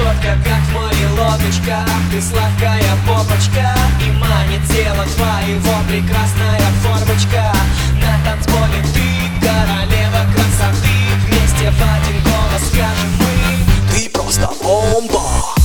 Четко, как в море лодочка, ты сладкая попочка, и манит тело твоего прекрасная формочка. На танцполе ты королева красоты, вместе в один голос скажем мы: ты просто бомба.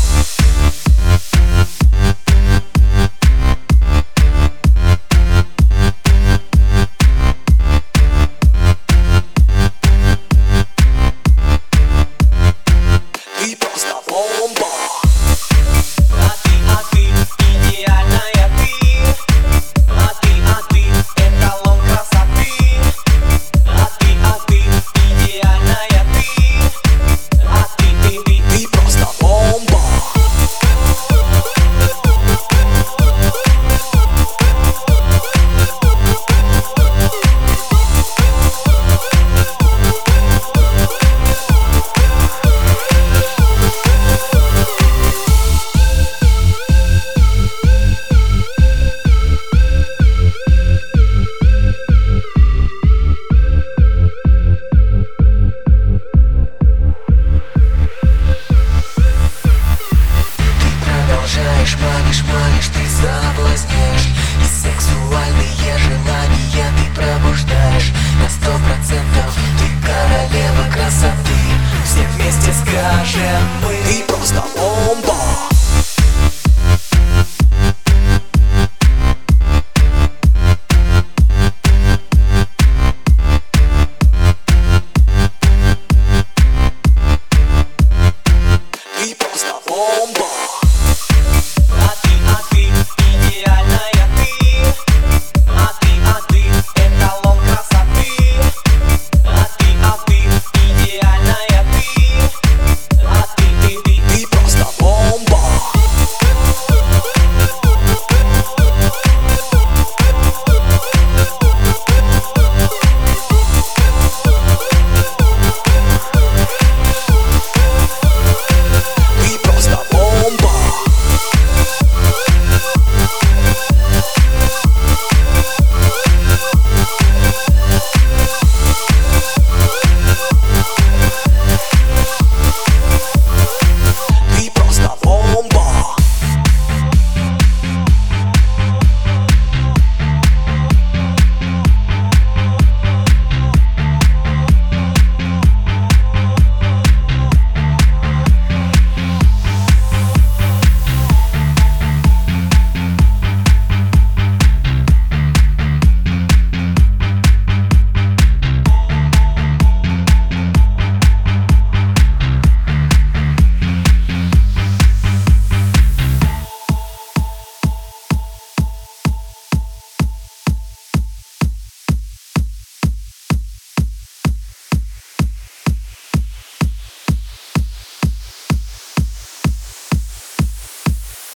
Ты просто бомба. А ты идеальная ты. А ты эталон красоты. А ты идеальная ты. А ты просто бомба. Манишь, ты соблазняешь, и сексуальные желания ты пробуждаешь. На 100% ты королева красоты, все вместе скажем мы: ты просто бомба. Ты просто бомба.